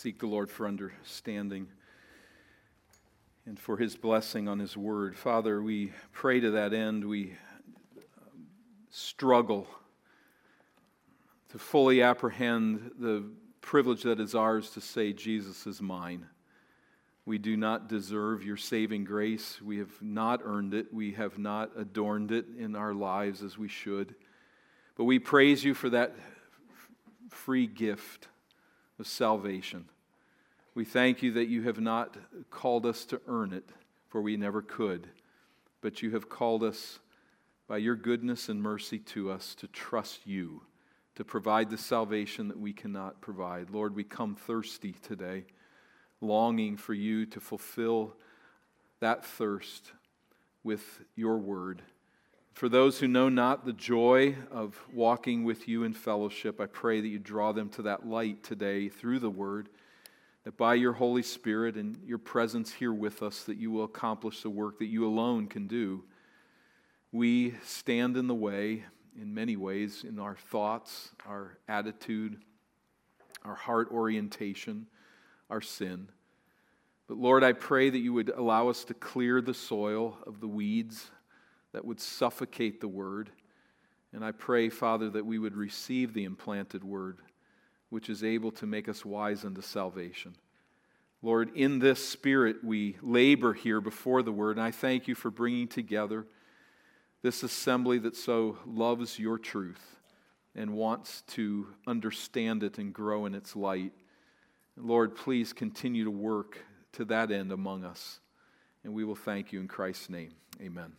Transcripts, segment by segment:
Seek the Lord for understanding and for His blessing on His Word. Father, we pray to that end. We struggle to fully apprehend the privilege that is ours to say, Jesus is mine. We do not deserve your saving grace. We have not earned it. We have not adorned it in our lives as we should. But we praise you for that free gift of salvation. We thank you that you have not called us to earn it, for we never could, but you have called us by your goodness and mercy to us to trust you, to provide the salvation that we cannot provide. Lord, we come thirsty today, longing for you to fulfill that thirst with your word. For those who know not the joy of walking with you in fellowship, I pray that you draw them to that light today through the Word, that by your Holy Spirit and your presence here with us, that you will accomplish the work that you alone can do. We stand in the way in many ways, in our thoughts, our attitude, our heart orientation, our sin. But Lord, I pray that you would allow us to clear the soil of the weeds that would suffocate the word. And I pray, Father, that we would receive the implanted word, which is able to make us wise unto salvation. Lord, in this spirit we labor here before the word, and I thank you for bringing together this assembly that so loves your truth and wants to understand it and grow in its light. Lord, please continue to work to that end among us, and we will thank you in Christ's name. Amen.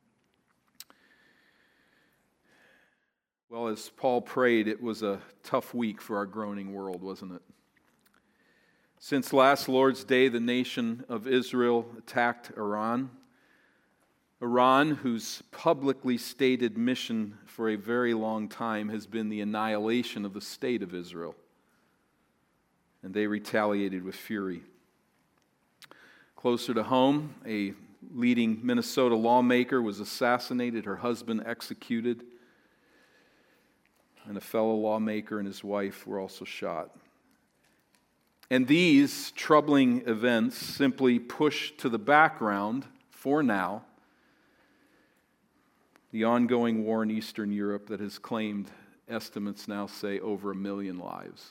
Well, as Paul prayed, it was a tough week for our groaning world, wasn't it? Since last Lord's Day, the nation of Israel attacked Iran. Iran, whose publicly stated mission for a very long time has been the annihilation of the state of Israel. And they retaliated with fury. Closer to home, a leading Minnesota lawmaker was assassinated, her husband executed, and a fellow lawmaker and his wife were also shot. And these troubling events simply push to the background, for now, the ongoing war in Eastern Europe that has claimed, estimates now say, over 1 million lives.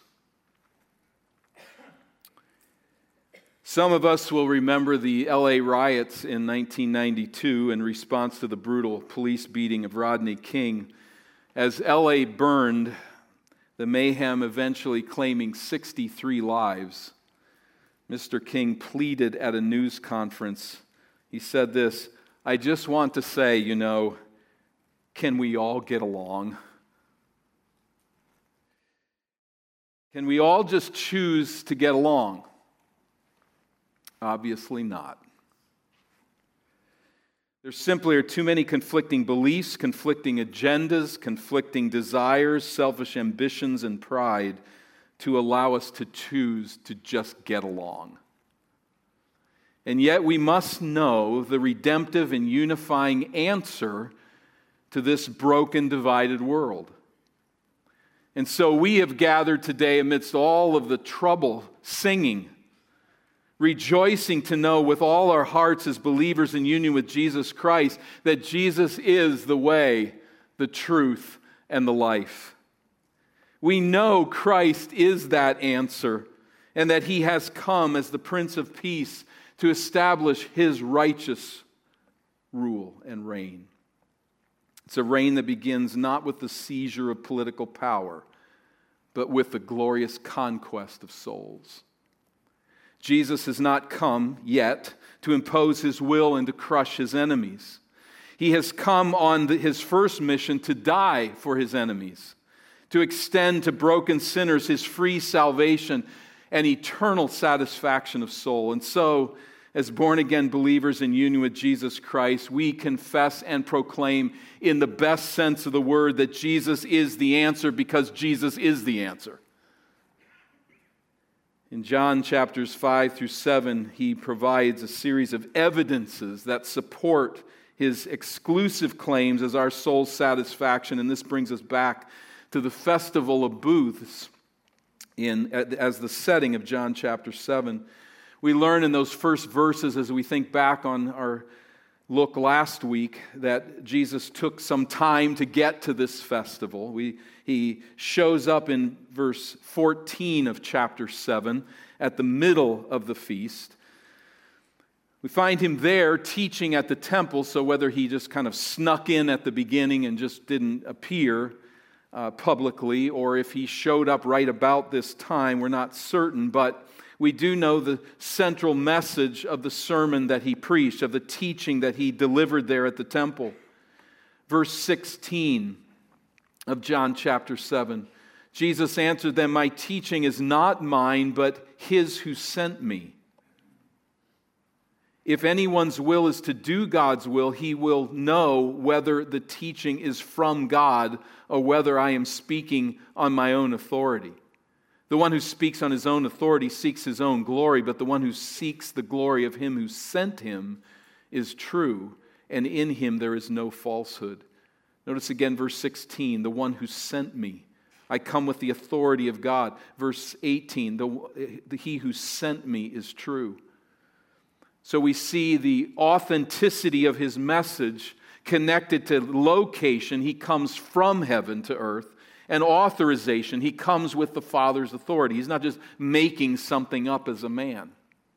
Some of us will remember the LA riots in 1992 in response to the brutal police beating of Rodney King. As LA burned, the mayhem eventually claiming 63 lives, Mr. King pleaded at a news conference. He said this, "I just want to say, can we all get along? Can we all just choose to get along?" Obviously not. There simply are too many conflicting beliefs, conflicting agendas, conflicting desires, selfish ambitions, and pride to allow us to choose to just get along. And yet we must know the redemptive and unifying answer to this broken, divided world. And so we have gathered today amidst all of the trouble, singing, rejoicing to know with all our hearts as believers in union with Jesus Christ that Jesus is the way, the truth, and the life. We know Christ is that answer and that He has come as the Prince of Peace to establish His righteous rule and reign. It's a reign that begins not with the seizure of political power, but with the glorious conquest of souls. Jesus has not come yet to impose His will and to crush His enemies. He has come on His first mission to die for His enemies, to extend to broken sinners His free salvation and eternal satisfaction of soul. And so, as born-again believers in union with Jesus Christ, we confess and proclaim in the best sense of the word that Jesus is the answer because Jesus is the answer. In John chapters 5 through 7, He provides a series of evidences that support His exclusive claims as our soul's satisfaction. And this brings us back to the festival of booths as the setting of John chapter 7. We learn in those first verses, as we think back on our look last week, that Jesus took some time to get to this festival. He shows up in verse 14 of chapter 7 at the middle of the feast. We find him there teaching at the temple, so whether he just kind of snuck in at the beginning and just didn't appear publicly, or if he showed up right about this time, we're not certain, but we do know the central message of the sermon that he preached, of the teaching that he delivered there at the temple. Verse 16 of John chapter 7, Jesus answered them, "My teaching is not mine, but his who sent me. If anyone's will is to do God's will, he will know whether the teaching is from God or whether I am speaking on my own authority. The one who speaks on his own authority seeks his own glory, but the one who seeks the glory of him who sent him is true, and in him there is no falsehood." Notice again verse 16, the one who sent me. I come with the authority of God. Verse 18, he who sent me is true. So we see the authenticity of his message connected to location. He comes from heaven to earth. And authorization. He comes with the Father's authority. He's not just making something up as a man.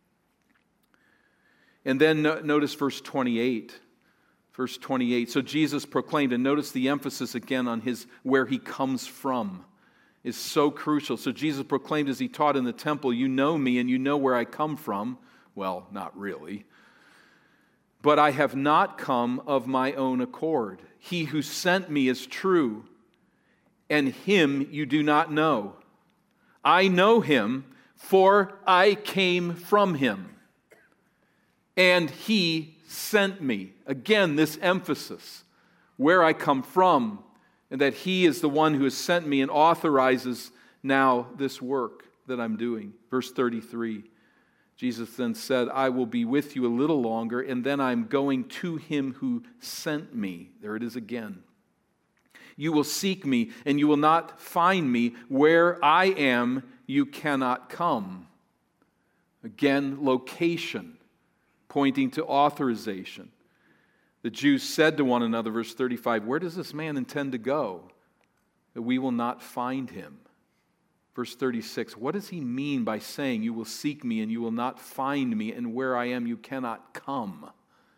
And then notice verse 28. Verse 28. So Jesus proclaimed, and notice the emphasis again on where he comes from is so crucial. So Jesus proclaimed as he taught in the temple, "You know me and you know where I come from." Well, not really. "But I have not come of my own accord. He who sent me is true, and him you do not know. I know him, for I came from him, and he sent me." Again, this emphasis, where I come from, and that he is the one who has sent me and authorizes now this work that I'm doing. Verse 33, Jesus then said, "I will be with you a little longer, and then I'm going to him who sent me." There it is again. "You will seek me, and you will not find me. Where I am, you cannot come." Again, location, pointing to authorization. The Jews said to one another, verse 35, "Where does this man intend to go, that we will not find him?" Verse 36, what does he mean by saying, "You will seek me, and you will not find me, and where I am, you cannot come"?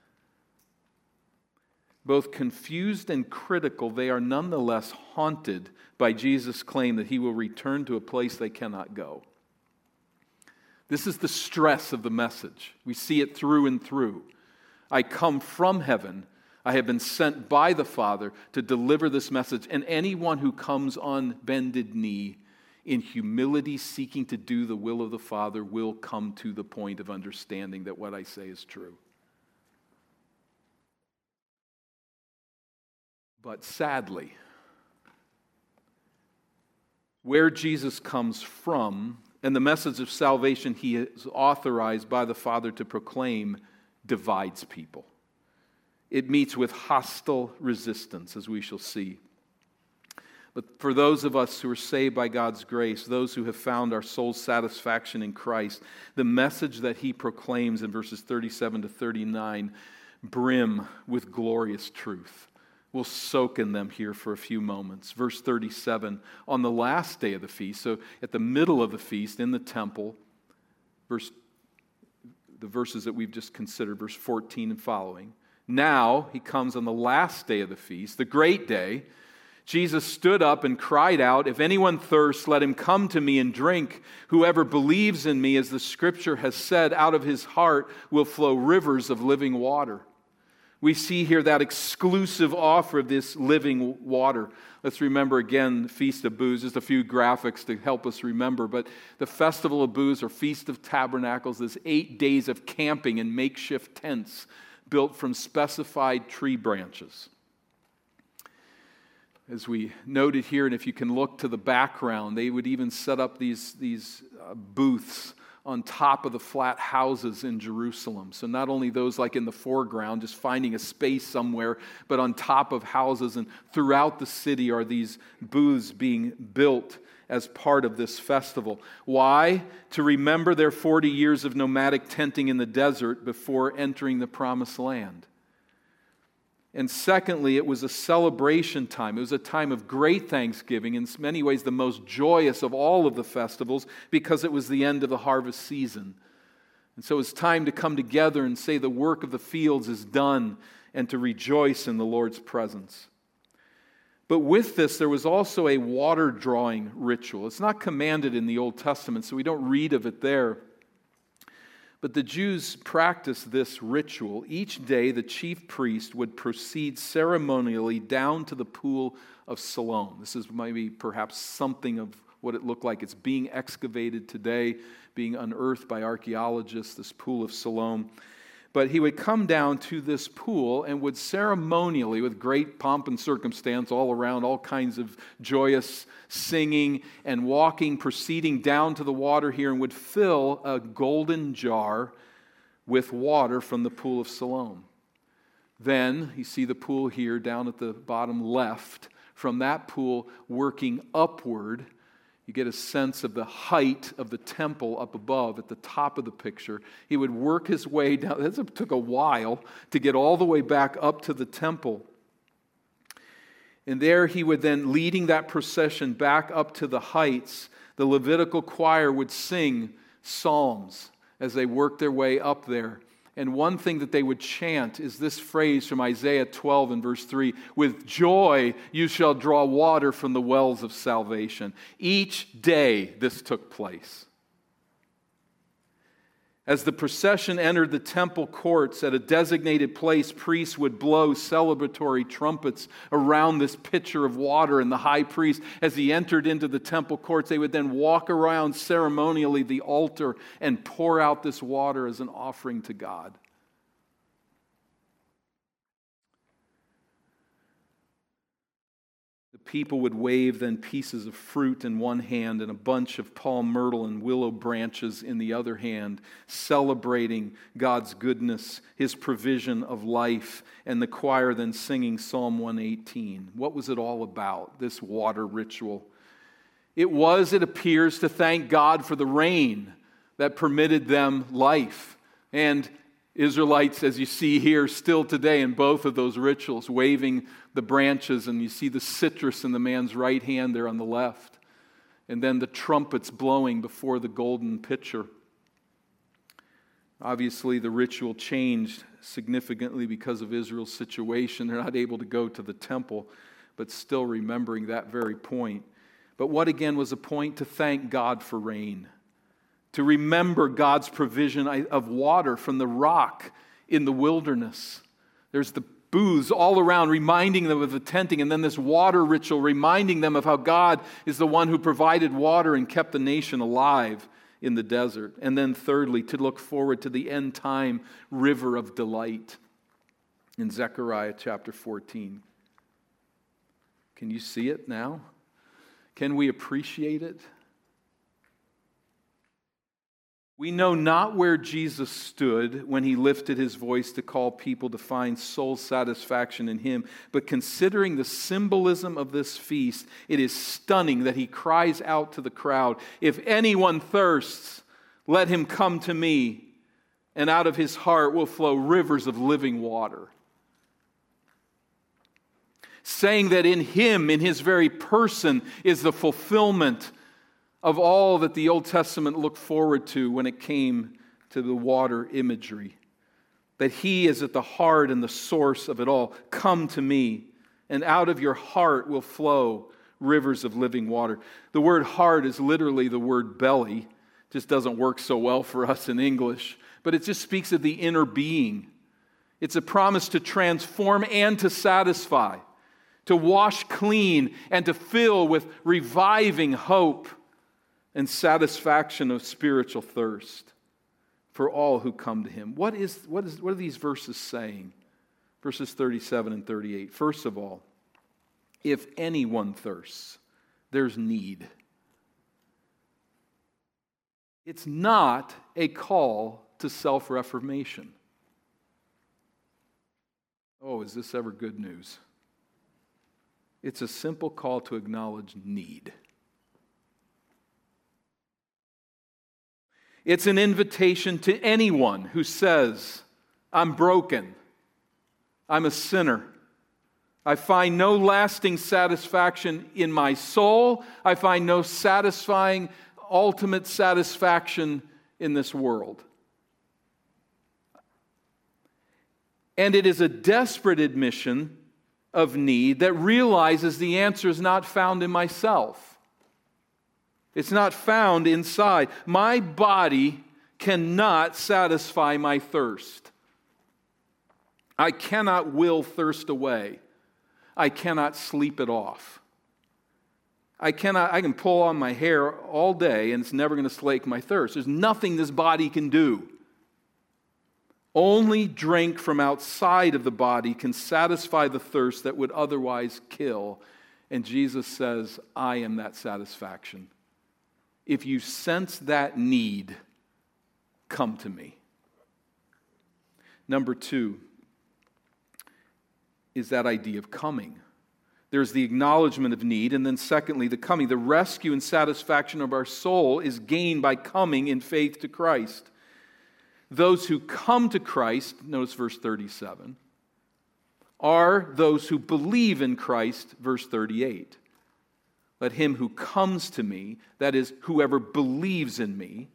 Both confused and critical, they are nonetheless haunted by Jesus' claim that he will return to a place they cannot go. This is the stress of the message. We see it through and through. I come from heaven. I have been sent by the Father to deliver this message. And anyone who comes on bended knee, in humility seeking to do the will of the Father, will come to the point of understanding that what I say is true. But sadly, where Jesus comes from and the message of salvation he is authorized by the Father to proclaim divides people. It meets with hostile resistance, as we shall see. But for those of us who are saved by God's grace, those who have found our soul's satisfaction in Christ, the message that he proclaims in verses 37 to 39 brim with glorious truth. We'll soak in them here for a few moments. Verse 37, on the last day of the feast, so at the middle of the feast in the temple, the verses that we've just considered, verse 14 and following. Now he comes on the last day of the feast, the great day. Jesus stood up and cried out, "If anyone thirsts, let him come to me and drink. Whoever believes in me, as the scripture has said, out of his heart will flow rivers of living water." We see here that exclusive offer of this living water. Let's remember again the Feast of Booths. Just a few graphics to help us remember. But the Festival of Booths, or Feast of Tabernacles, is 8 days of camping in makeshift tents built from specified tree branches. As we noted here, and if you can look to the background, they would even set up these booths on top of the flat houses in Jerusalem. So not only those like in the foreground, just finding a space somewhere, but on top of houses and throughout the city are these booths being built as part of this festival. Why? To remember their 40 years of nomadic tenting in the desert before entering the Promised Land. And secondly, it was a celebration time. It was a time of great thanksgiving, in many ways the most joyous of all of the festivals, because it was the end of the harvest season. And so it's time to come together and say the work of the fields is done and to rejoice in the Lord's presence. But with this, there was also a water drawing ritual. It's not commanded in the Old Testament, so we don't read of it there. But the Jews practiced this ritual. Each day, the chief priest would proceed ceremonially down to the pool of Siloam. This is maybe perhaps something of what it looked like. It's being excavated today, being unearthed by archaeologists, this pool of Siloam. But he would come down to this pool and would ceremonially, with great pomp and circumstance all around, all kinds of joyous singing and walking, proceeding down to the water here, and would fill a golden jar with water from the pool of Siloam. Then, you see the pool here down at the bottom left. From that pool, working upward, you get a sense of the height of the temple up above at the top of the picture. He would work his way down. It took a while to get all the way back up to the temple. And there he would then, leading that procession back up to the heights, the Levitical choir would sing psalms as they worked their way up there. And one thing that they would chant is this phrase from Isaiah 12 and verse 3, "With joy you shall draw water from the wells of salvation." Each day this took place. As the procession entered the temple courts at a designated place, priests would blow celebratory trumpets around this pitcher of water, and the high priest, as he entered into the temple courts, they would then walk around ceremonially the altar and pour out this water as an offering to God. People would wave then pieces of fruit in one hand and a bunch of palm, myrtle, and willow branches in the other hand, celebrating God's goodness, His provision of life, and the choir then singing Psalm 118. What was it all about, this water ritual? It appears, to thank God for the rain that permitted them life. And Israelites, as you see here, still today in both of those rituals, waving the branches, and you see the citrus in the man's right hand there on the left, and then the trumpets blowing before the golden pitcher. Obviously, the ritual changed significantly because of Israel's situation. They're not able to go to the temple, but still remembering that very point. But what again was a point? To thank God for rain. To remember God's provision of water from the rock in the wilderness. There's the booths all around reminding them of the tenting, and then this water ritual reminding them of how God is the one who provided water and kept the nation alive in the desert. And then thirdly, to look forward to the end time river of delight in Zechariah chapter 14. Can you see it now? Can we appreciate it? We know not where Jesus stood when he lifted his voice to call people to find soul satisfaction in him, but considering the symbolism of this feast, it is stunning that he cries out to the crowd, "If anyone thirsts, let him come to me, and out of his heart will flow rivers of living water." Saying that in him, in his very person, is the fulfillment of all that the Old Testament looked forward to when it came to the water imagery. That he is at the heart and the source of it all. "Come to me, and out of your heart will flow rivers of living water." The word heart is literally the word belly. It just doesn't work so well for us in English. But it just speaks of the inner being. It's a promise to transform and to satisfy. To wash clean and to fill with reviving hope and satisfaction of spiritual thirst for all who come to him. What are these verses saying? Verses 37 and 38. First of all, if anyone thirsts, there's need. It's not a call to self-reformation. Oh, is this ever good news? It's a simple call to acknowledge need. It's an invitation to anyone who says, I'm broken, I'm a sinner, I find no lasting satisfaction in my soul, I find no satisfying, ultimate satisfaction in this world. And it is a desperate admission of need that realizes the answer is not found in myself. It's not found inside. My body cannot satisfy my thirst. I cannot will thirst away. I cannot sleep it off. I can pull on my hair all day and it's never going to slake my thirst. There's nothing this body can do. Only drink from outside of the body can satisfy the thirst that would otherwise kill. And Jesus says, I am that satisfaction. If you sense that need, come to me. Number 2 is that idea of coming. There's the acknowledgement of need, and then secondly, the coming. The rescue and satisfaction of our soul is gained by coming in faith to Christ. Those who come to Christ, notice verse 37, are those who believe in Christ, verse 38. Let him who comes to me, that is, whoever believes in me.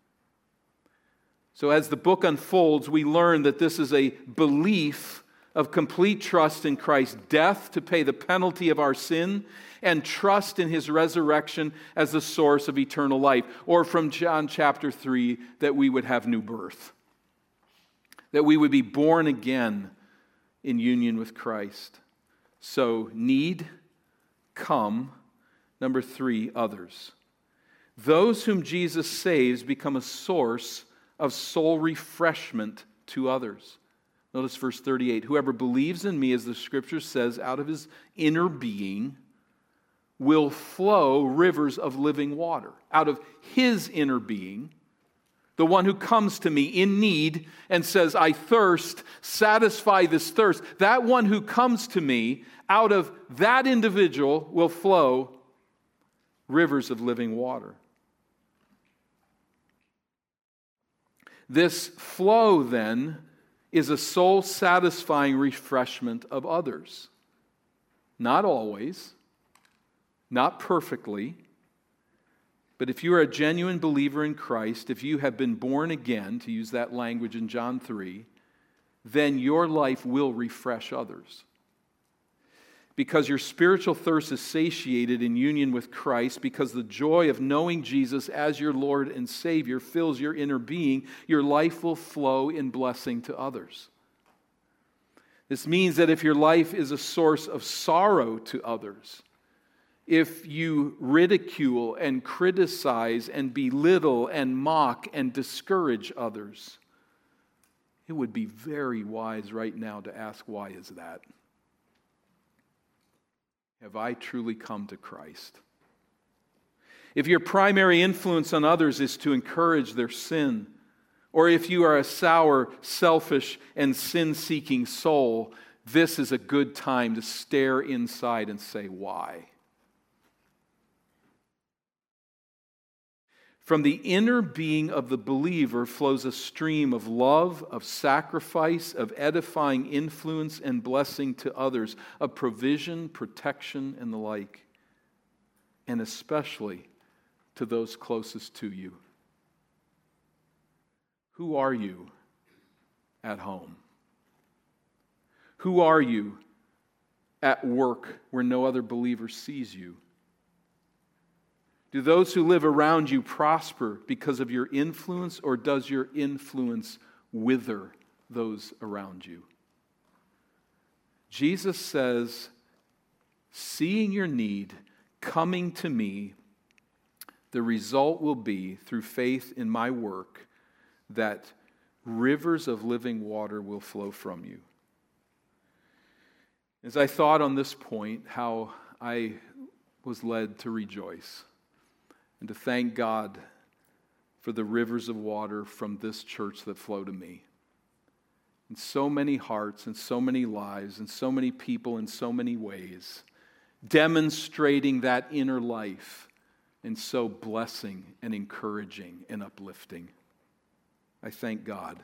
So as the book unfolds, we learn that this is a belief of complete trust in Christ's death to pay the penalty of our sin and trust in his resurrection as the source of eternal life. Or from John chapter 3, that we would have new birth. That we would be born again in union with Christ. So, need, come. Number 3, others. Those whom Jesus saves become a source of soul refreshment to others. Notice verse 38. Whoever believes in me, as the Scripture says, out of his inner being will flow rivers of living water. Out of his inner being, the one who comes to me in need and says, I thirst, satisfy this thirst. That one who comes to me, out of that individual will flow rivers of living water. This flow, then, is a soul-satisfying refreshment of others. Not always, not perfectly, but if you are a genuine believer in Christ, if you have been born again, to use that language in John 3, then your life will refresh others. Because your spiritual thirst is satiated in union with Christ, because the joy of knowing Jesus as your Lord and Savior fills your inner being, your life will flow in blessing to others. This means that if your life is a source of sorrow to others, if you ridicule and criticize and belittle and mock and discourage others, it would be very wise right now to ask, why is that? Have I truly come to Christ? If your primary influence on others is to encourage their sin, or if you are a sour, selfish, and sin-seeking soul, this is a good time to stare inside and say, why? From the inner being of the believer flows a stream of love, of sacrifice, of edifying influence and blessing to others, of provision, protection, and the like, and especially to those closest to you. Who are you at home? Who are you at work where no other believer sees you? Do those who live around you prosper because of your influence, or does your influence wither those around you? Jesus says, seeing your need, coming to me, the result will be, through faith in my work, that rivers of living water will flow from you. As I thought on this point, how I was led to rejoice and to thank God for the rivers of water from this church that flow to me. And so many hearts and so many lives and so many people in so many ways, demonstrating that inner life and so blessing and encouraging and uplifting. I thank God.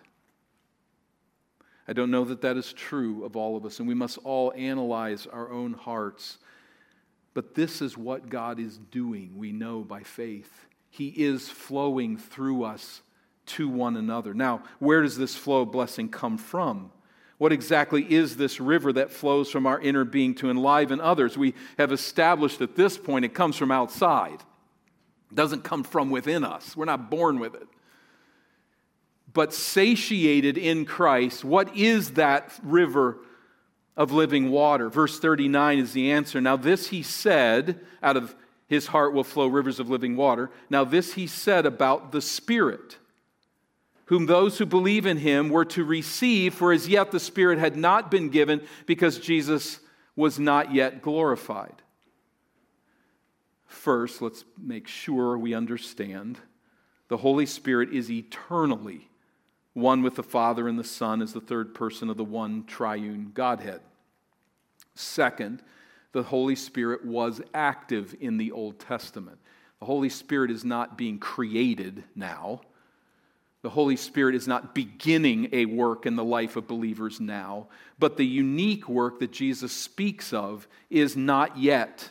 I don't know that that is true of all of us, and we must all analyze our own hearts. But this is what God is doing, we know by faith. He is flowing through us to one another. Now, where does this flow of blessing come from? What exactly is this river that flows from our inner being to enliven others? We have established at this point it comes from outside. It doesn't come from within us. We're not born with it. But satiated in Christ, what is that river of living water? Verse 39 is the answer. Now this he said, out of his heart will flow rivers of living water. Now this he said about the Spirit, whom those who believe in him were to receive, for as yet the Spirit had not been given, because Jesus was not yet glorified. First, let's make sure we understand the Holy Spirit is eternally one with the Father and the Son as the third person of the one triune Godhead. Second, the Holy Spirit was active in the Old Testament. The Holy Spirit is not being created now. The Holy Spirit is not beginning a work in the life of believers now. But the unique work that Jesus speaks of is not yet.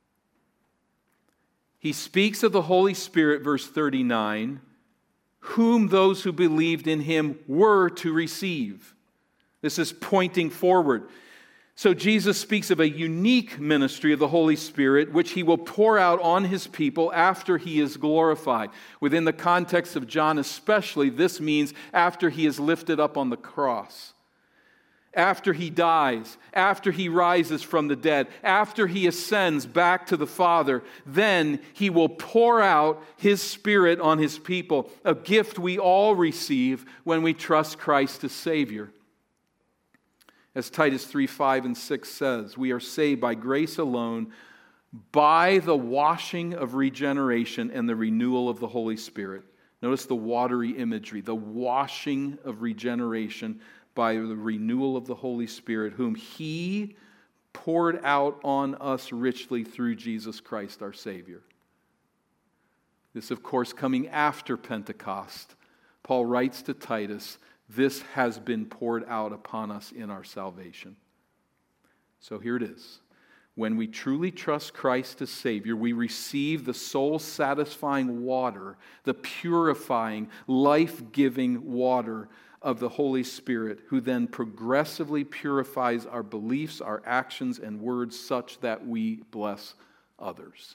He speaks of the Holy Spirit, verse 39, whom those who believed in him were to receive. This is pointing forward. So Jesus speaks of a unique ministry of the Holy Spirit, which he will pour out on his people after he is glorified. Within the context of John especially, this means after he is lifted up on the cross. After he dies, after he rises from the dead, after he ascends back to the Father, then he will pour out his Spirit on his people, a gift we all receive when we trust Christ as Savior. As Titus 3:5 and 6 says, we are saved by grace alone, by the washing of regeneration and the renewal of the Holy Spirit. Notice the watery imagery, the washing of regeneration by the renewal of the Holy Spirit, whom he poured out on us richly through Jesus Christ our Savior. This, of course, coming after Pentecost. Paul writes to Titus, this has been poured out upon us in our salvation. So here it is. When we truly trust Christ as Savior, we receive the soul-satisfying water, the purifying, life-giving water of the Holy Spirit, who then progressively purifies our beliefs, our actions, and words such that we bless others.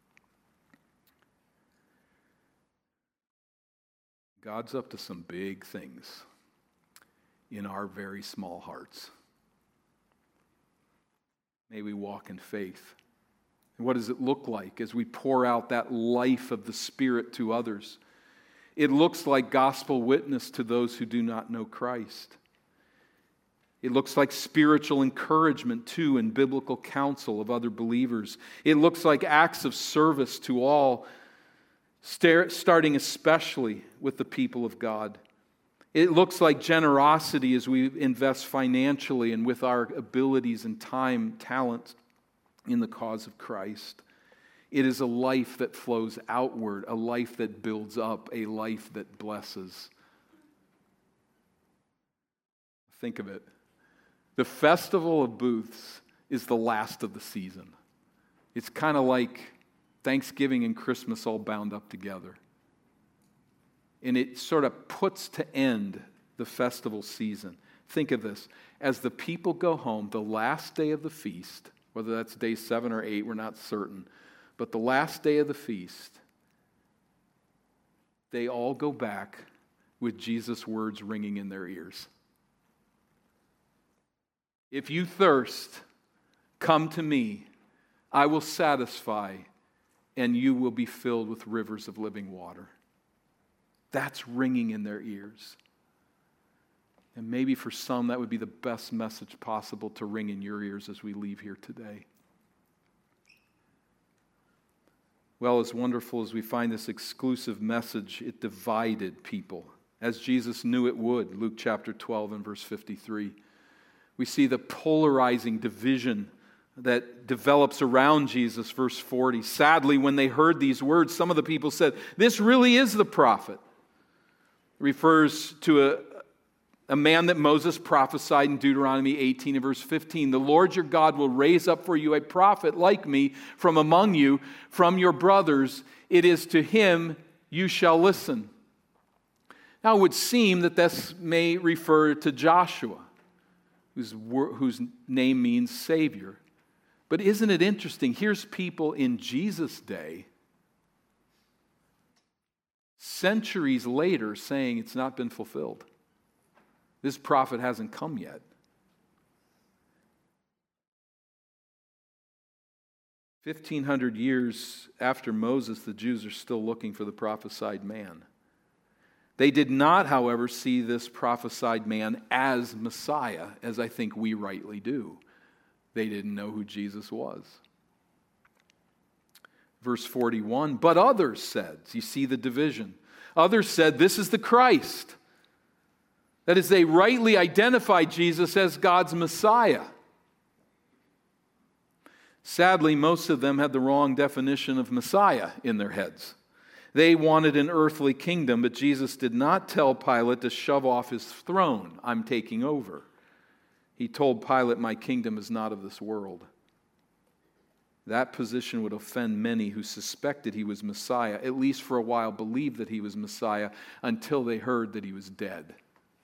God's up to some big things in our very small hearts. May we walk in faith. And what does it look like as we pour out that life of the Spirit to others? It looks like gospel witness to those who do not know Christ. It looks like spiritual encouragement to and biblical counsel of other believers. It looks like acts of service to all, starting especially with the people of God. It looks like generosity as we invest financially and with our abilities and time, talent in the cause of Christ. It is a life that flows outward, a life that builds up, a life that blesses. Think of it. The Festival of Booths is the last of the season. It's kind of like Thanksgiving and Christmas all bound up together. And it sort of puts to end the festival season. Think of this. As the people go home, the last day of the feast, whether that's day 7 or 8, we're not certain, but the last day of the feast, they all go back with Jesus' words ringing in their ears. If you thirst, come to me, I will satisfy, and you will be filled with rivers of living water. That's ringing in their ears. And maybe for some, that would be the best message possible to ring in your ears as we leave here today. Well, as wonderful as we find this exclusive message, it divided people, as Jesus knew it would, Luke chapter 12 and verse 53. We see the polarizing division that develops around Jesus, verse 40. Sadly, when they heard these words, some of the people said, "This really is the prophet." refers to a man that Moses prophesied in Deuteronomy 18 and verse 15. The Lord your God will raise up for you a prophet like me from among you, from your brothers. It is to him you shall listen. Now it would seem that this may refer to Joshua, whose name means Savior. But isn't it interesting? Here's people in Jesus' day, centuries later, saying it's not been fulfilled. This prophet hasn't come yet. 1,500 years after Moses, the Jews are still looking for the prophesied man. They did not, however, see this prophesied man as Messiah, as I think we rightly do. They didn't know who Jesus was. Verse 41, but others said, you see the division. Others said, this is the Christ. That is, they rightly identified Jesus as God's Messiah. Sadly, most of them had the wrong definition of Messiah in their heads. They wanted an earthly kingdom, but Jesus did not tell Pilate to shove off his throne. I'm taking over. He told Pilate, my kingdom is not of this world. That position would offend many who suspected he was Messiah, at least for a while believed that he was Messiah, until they heard that he was dead.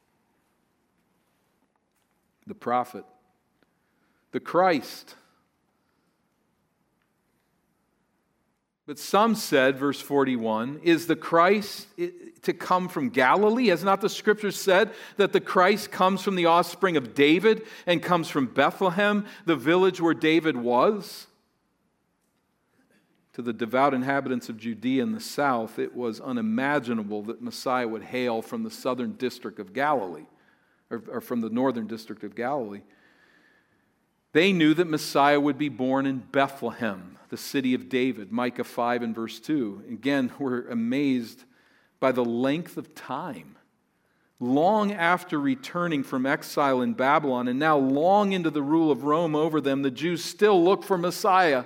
The prophet, the Christ. But some said, verse 41, is the Christ to come from Galilee? Has not the Scripture said that the Christ comes from the offspring of David and comes from Bethlehem, the village where David was? To the devout inhabitants of Judea and the south, it was unimaginable that Messiah would hail from the southern district of Galilee, or from the northern district of Galilee. They knew that Messiah would be born in Bethlehem, the city of David, Micah 5 and verse 2. Again, we're amazed by the length of time. Long after returning from exile in Babylon, and now long into the rule of Rome over them, the Jews still look for Messiah.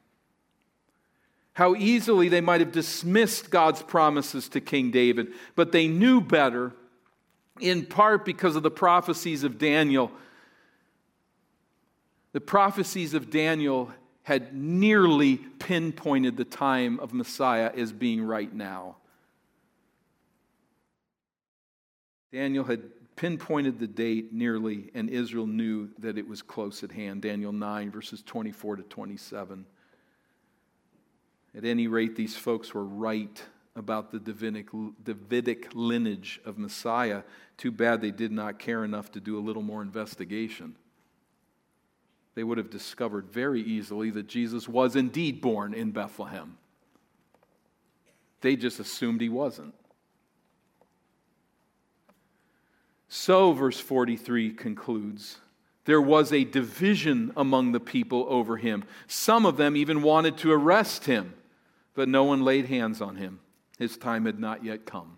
How easily they might have dismissed God's promises to King David, but they knew better, in part because of the prophecies of Daniel. The prophecies of Daniel had nearly pinpointed the time of Messiah as being right now. Daniel had pinpointed the date nearly, and Israel knew that it was close at hand. Daniel 9, verses 24 to 27. At any rate, these folks were right about the Davidic lineage of Messiah. Too bad they did not care enough to do a little more investigation. They would have discovered very easily that Jesus was indeed born in Bethlehem. They just assumed he wasn't. So, verse 43 concludes, there was a division among the people over him. Some of them even wanted to arrest him, but no one laid hands on him. His time had not yet come.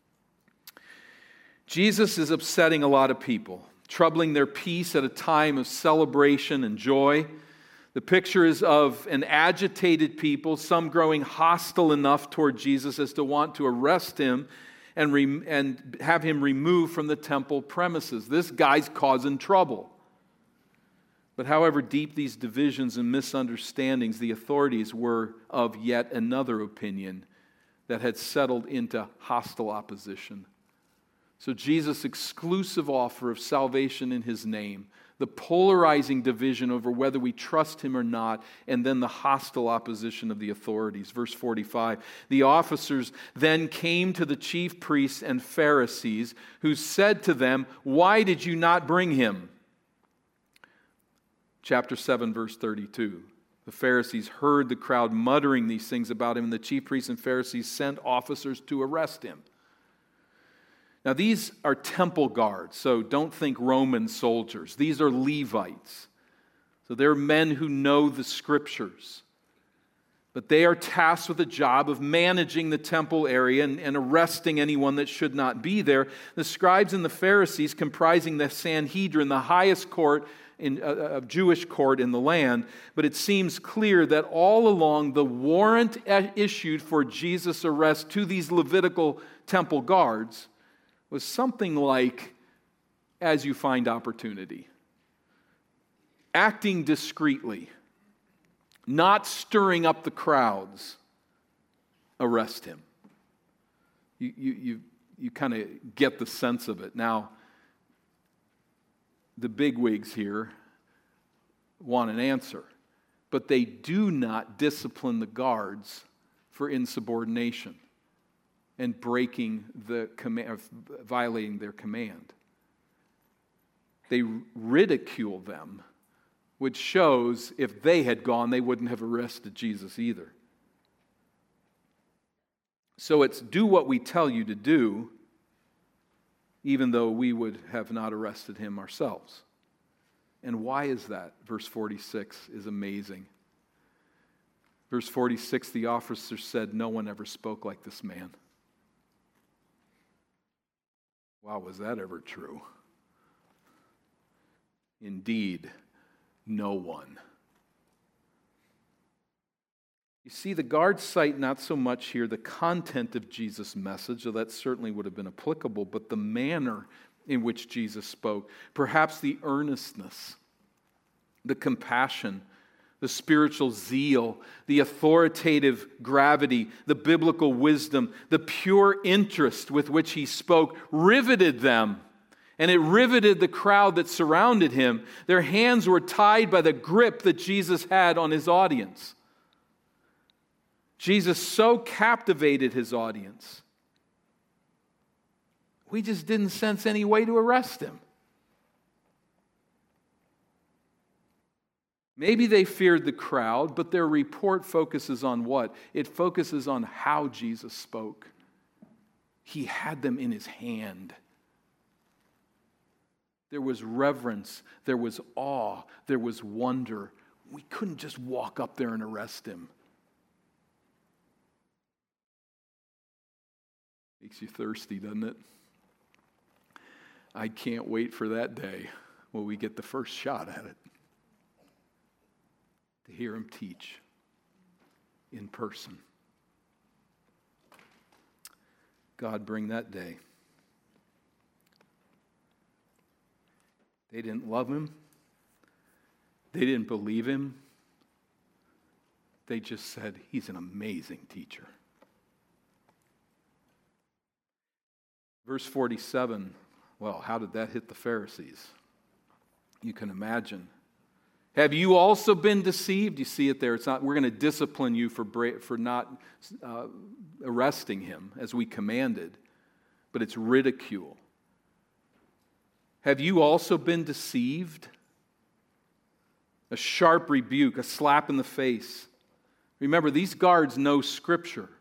Jesus is upsetting a lot of people, troubling their peace at a time of celebration and joy. The picture is of an agitated people, some growing hostile enough toward Jesus as to want to arrest him and have him removed from the temple premises. This guy's causing trouble. But however deep these divisions and misunderstandings, the authorities were of yet another opinion that had settled into hostile opposition. So Jesus' exclusive offer of salvation in his name, the polarizing division over whether we trust him or not, and then the hostile opposition of the authorities. Verse 45, the officers then came to the chief priests and Pharisees, who said to them, why did you not bring him? Chapter 7, verse 32. The Pharisees heard the crowd muttering these things about him, and the chief priests and Pharisees sent officers to arrest him. Now, these are temple guards, so don't think Roman soldiers. These are Levites. So they're men who know the Scriptures. But they are tasked with the job of managing the temple area and arresting anyone that should not be there. The scribes and the Pharisees, comprising the Sanhedrin, the highest court a Jewish court in the land, but it seems clear that all along the warrant issued for Jesus' arrest to these Levitical temple guards was something like, as you find opportunity, acting discreetly, not stirring up the crowds, arrest him. You kind of get the sense of it. Now, the bigwigs here want an answer, but they do not discipline the guards for insubordination and breaking the command, violating their command. They ridicule them, which shows if they had gone, they wouldn't have arrested Jesus either. So it's do what we tell you to do, even though we would have not arrested him ourselves. And why is that? Verse 46 is amazing. Verse 46, the officer said, "No one ever spoke like this man." Wow, was that ever true? Indeed, no one. You see, the guards cite not so much here the content of Jesus' message, though that certainly would have been applicable, but the manner in which Jesus spoke. Perhaps the earnestness, the compassion, the spiritual zeal, the authoritative gravity, the biblical wisdom, the pure interest with which he spoke riveted them. And it riveted the crowd that surrounded him. Their hands were tied by the grip that Jesus had on his audience. Jesus so captivated his audience, we just didn't sense any way to arrest him. Maybe they feared the crowd, but their report focuses on what? It focuses on how Jesus spoke. He had them in his hand. There was reverence, there was awe, there was wonder. We couldn't just walk up there and arrest him. Makes you thirsty, doesn't it? I can't wait for that day when we get the first shot at it. To hear him teach in person. God, bring that day. They didn't love him. They didn't believe him. They just said, he's an amazing teacher. Verse 47, well, how did that hit the Pharisees? You can imagine. Have you also been deceived? You see it there. It's not. We're going to discipline you for not arresting him as we commanded, but it's ridicule. Have you also been deceived? A sharp rebuke, a slap in the face. Remember, these guards know Scripture.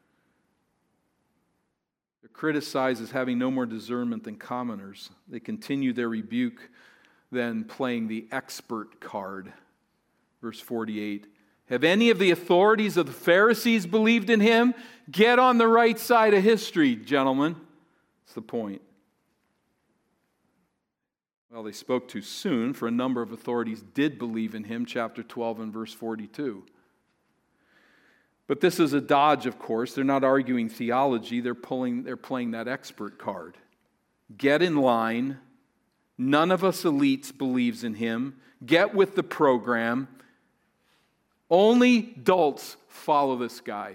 They're criticized as having no more discernment than commoners. They continue their rebuke, then playing the expert card. Verse 48. Have any of the authorities of the Pharisees believed in him? Get on the right side of history, gentlemen. That's the point. Well, they spoke too soon, for a number of authorities did believe in him, chapter 12 and verse 42. But this is a dodge, of course. They're not arguing theology. They're playing that expert card. Get in line. None of us elites believes in him. Get with the program. Only adults follow this guy.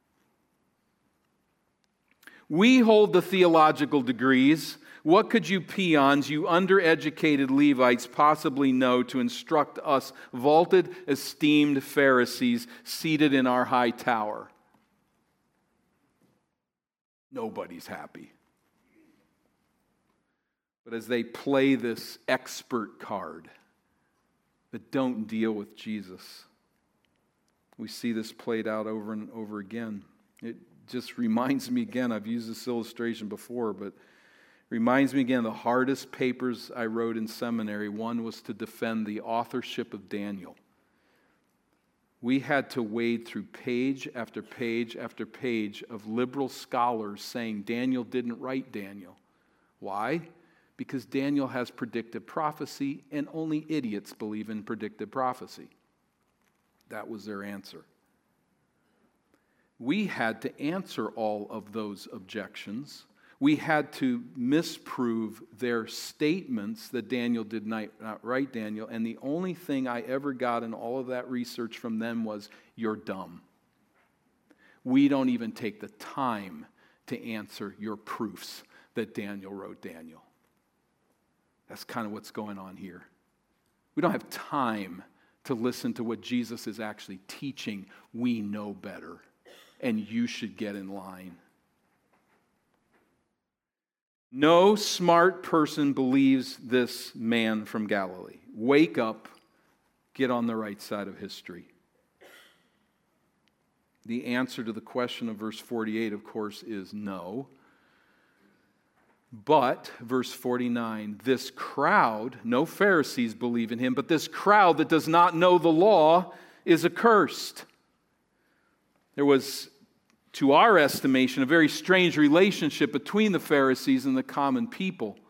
We hold the theological degrees. What could you peons, you undereducated Levites, possibly know to instruct us vaulted, esteemed Pharisees seated in our high tower? Nobody's happy. But as they play this expert card that don't deal with Jesus, we see this played out over and over again. It just reminds me again, I've used this illustration before, but reminds me again of the hardest papers I wrote in seminary. One was to defend the authorship of Daniel. We had to wade through page after page after page of liberal scholars saying Daniel didn't write Daniel. Why? Because Daniel has predictive prophecy, and only idiots believe in predictive prophecy. That was their answer. We had to answer all of those objections. We had to misprove their statements that Daniel did not write Daniel, and the only thing I ever got in all of that research from them was, "You're dumb. We don't even take the time to answer your proofs that Daniel wrote Daniel." That's kind of what's going on here. We don't have time to listen to what Jesus is actually teaching. We know better, and you should get in line. No smart person believes this man from Galilee. Wake up, get on the right side of history. The answer to the question of verse 48, of course, is no. But, verse 49, this crowd, no Pharisees believe in him, but this crowd that does not know the law is accursed. There was, to our estimation, a very strange relationship between the Pharisees and the common people.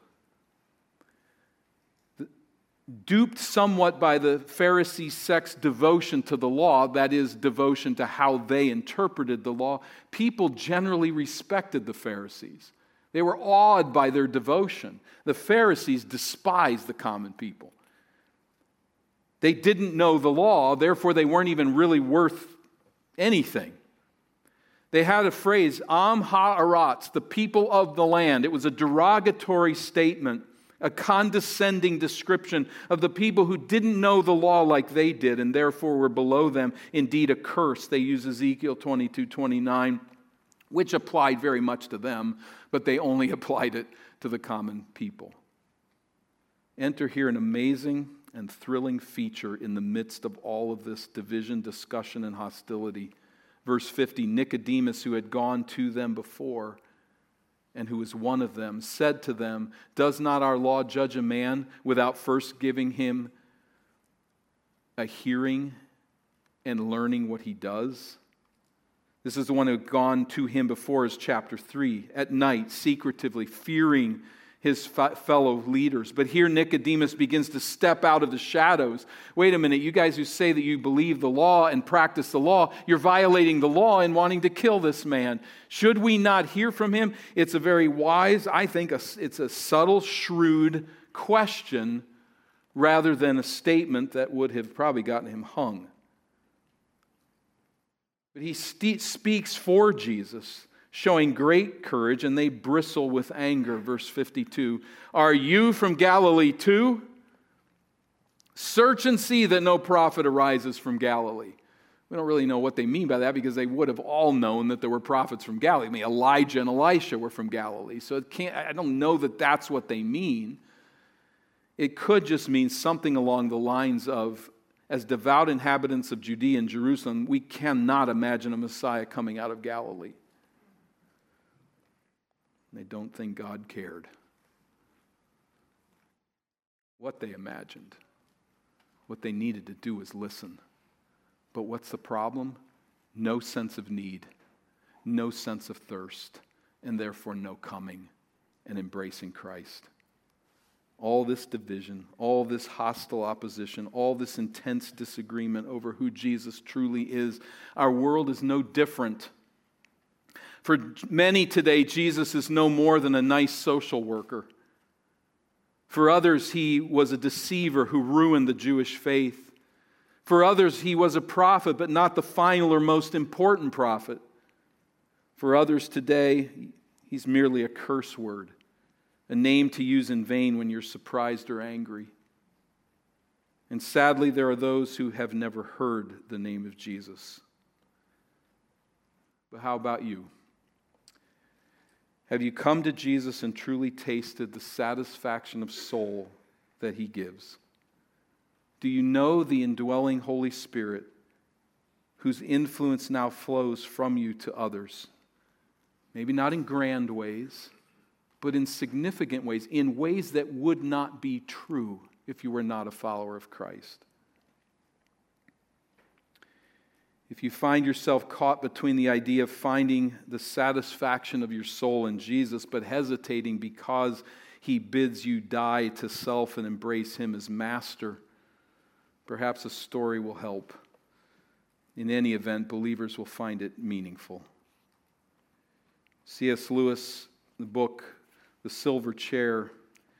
Duped somewhat by the Pharisee sect's devotion to the law, that is, devotion to how they interpreted the law, people generally respected the Pharisees. They were awed by their devotion. The Pharisees despised the common people. They didn't know the law, therefore they weren't even really worth anything. They had a phrase, Am ha'aratz, the people of the land. It was a derogatory statement, a condescending description of the people who didn't know the law like they did and therefore were below them, indeed a curse. They use Ezekiel 22:29, which applied very much to them, but they only applied it to the common people. Enter here an amazing and thrilling feature in the midst of all of this division, discussion, and hostility. Verse 50, Nicodemus, who had gone to them before, and who was one of them, said to them, "Does not our law judge a man without first giving him a hearing and learning what he does?" This is the one who had gone to him before, is chapter 3, at night, secretively, fearing his fellow leaders. But here Nicodemus begins to step out of the shadows. Wait a minute, you guys who say that you believe the law and practice the law, you're violating the law and wanting to kill this man. Should we not hear from him? It's a very wise, I think it's a subtle, shrewd question rather than a statement that would have probably gotten him hung. But he speaks for Jesus, showing great courage, and they bristle with anger. Verse 52, "Are you from Galilee too? Search and see that no prophet arises from Galilee." We don't really know what they mean by that because they would have all known that there were prophets from Galilee. I mean, Elijah and Elisha were from Galilee. So I don't know that that's what they mean. It could just mean something along the lines of, as devout inhabitants of Judea and Jerusalem, we cannot imagine a Messiah coming out of Galilee. They don't think God cared. What they imagined, what they needed to do was listen. But what's the problem? No sense of need, no sense of thirst, and therefore no coming and embracing Christ. All this division, all this hostile opposition, all this intense disagreement over who Jesus truly is. Our world is no different. For many today, Jesus is no more than a nice social worker. For others, he was a deceiver who ruined the Jewish faith. For others, he was a prophet, but not the final or most important prophet. For others today, he's merely a curse word, a name to use in vain when you're surprised or angry. And sadly, there are those who have never heard the name of Jesus. But how about you? Have you come to Jesus and truly tasted the satisfaction of soul that he gives? Do you know the indwelling Holy Spirit whose influence now flows from you to others? Maybe not in grand ways, but in significant ways, in ways that would not be true if you were not a follower of Christ. If you find yourself caught between the idea of finding the satisfaction of your soul in Jesus, but hesitating because he bids you die to self and embrace him as master, perhaps a story will help. In any event, believers will find it meaningful. C.S. Lewis the book, The Silver Chair,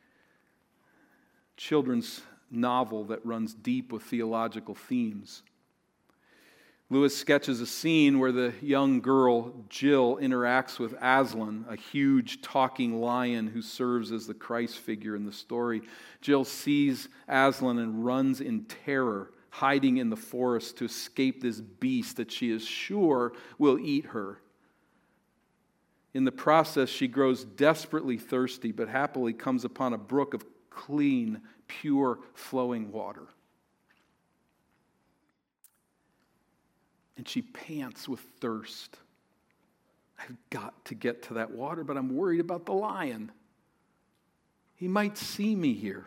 children's novel that runs deep with theological themes. Lewis sketches a scene where the young girl, Jill, interacts with Aslan, a huge talking lion who serves as the Christ figure in the story. Jill sees Aslan and runs in terror, hiding in the forest to escape this beast that she is sure will eat her. In the process, she grows desperately thirsty, but happily comes upon a brook of clean, pure, flowing water. And she pants with thirst. I've got to get to that water, but I'm worried about the lion. He might see me here.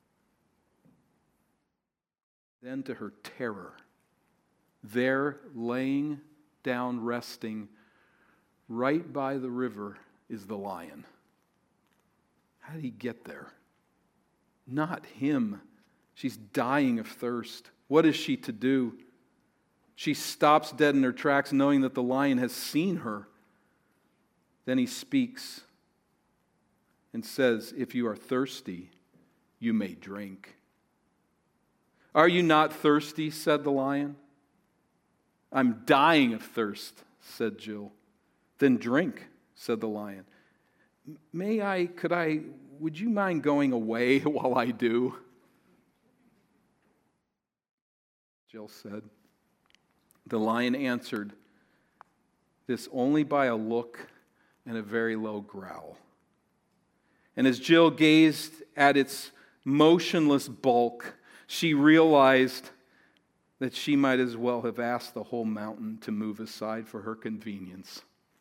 Then, to her terror, there, laying down, resting, right by the river, is the lion. How did he get there? Not him. She's dying of thirst. What is she to do? She stops dead in her tracks, knowing that the lion has seen her. Then he speaks and says, "If you are thirsty, you may drink." "Are you not thirsty?" said the lion. "I'm dying of thirst," said Jill. "Then drink," said the lion. Would you mind going away while I do?" Jill said. The lion answered this only by a look and a very low growl. And as Jill gazed at its motionless bulk, she realized that she might as well have asked the whole mountain to move aside for her convenience.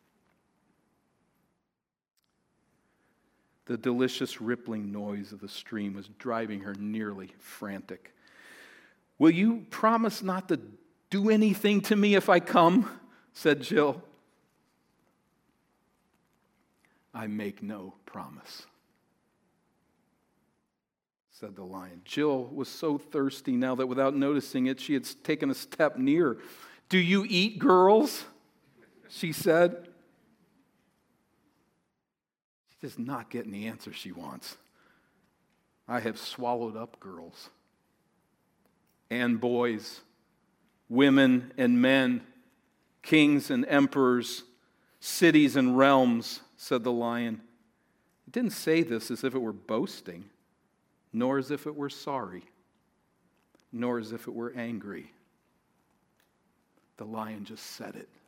The delicious rippling noise of the stream was driving her nearly frantic. "Will you promise not to do anything to me if I come?" said Jill. "I make no promise," said the lion. Jill was so thirsty now that without noticing it, she had taken a step nearer. "Do you eat girls?" she said. She does not get the answer she wants. "I have swallowed up girls and boys, women and men, kings and emperors, cities and realms," said the lion. It didn't say this as if it were boasting, nor as if it were sorry, nor as if it were angry. The lion just said it.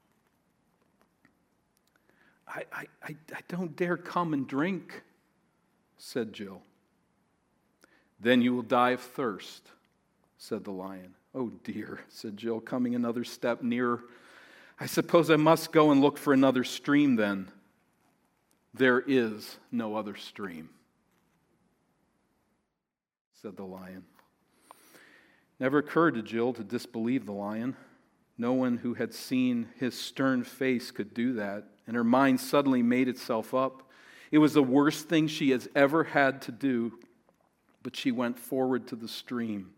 I don't dare come and drink," said Jill. "Then you will die of thirst," said the lion. "Oh dear," said Jill, coming another step nearer. "I suppose I must go and look for another stream then." "There is no other stream," said the lion. Never occurred to Jill to disbelieve the lion. No one who had seen his stern face could do that, and her mind suddenly made itself up. It was the worst thing she has ever had to do, but she went forward to the stream,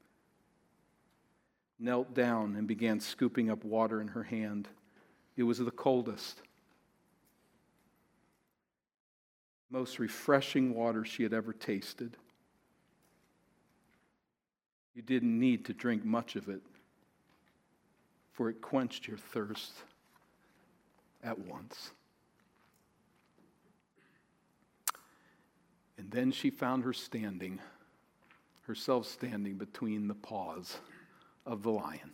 knelt down, and began scooping up water in her hand. It was the coldest, most refreshing water she had ever tasted. You didn't need to drink much of it, for it quenched your thirst at once. And then she found herself standing between the paws of the lion.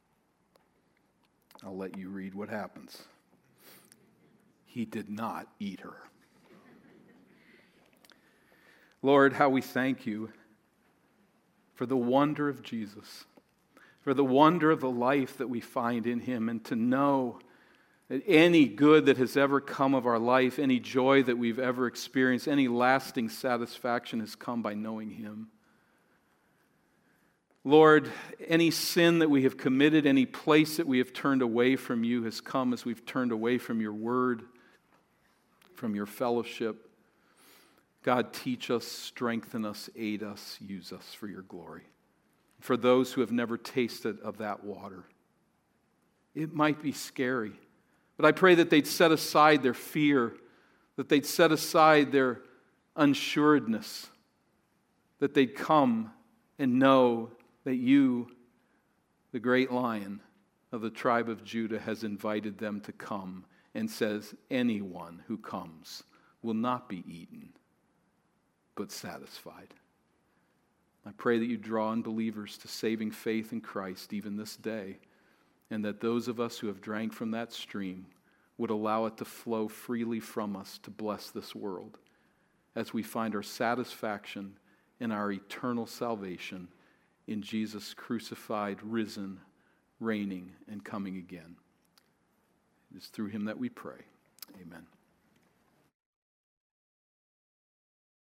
I'll let you read what happens. He did not eat her. Lord, how we thank you for the wonder of Jesus, for the wonder of the life that we find in him, and to know that any good that has ever come of our life, any joy that we've ever experienced, any lasting satisfaction has come by knowing him. Lord, any sin that we have committed, any place that we have turned away from you has come as we've turned away from your word, from your fellowship. God, teach us, strengthen us, aid us, use us for your glory. For those who have never tasted of that water, it might be scary, but I pray that they'd set aside their fear, that they'd set aside their unsuredness, that they'd come and know that you, the great Lion of the tribe of Judah, has invited them to come and says, anyone who comes will not be eaten, but satisfied. I pray that you draw unbelievers to saving faith in Christ even this day, and that those of us who have drank from that stream would allow it to flow freely from us to bless this world as we find our satisfaction in our eternal salvation in Jesus crucified, risen, reigning, and coming again. It is through him that we pray. Amen.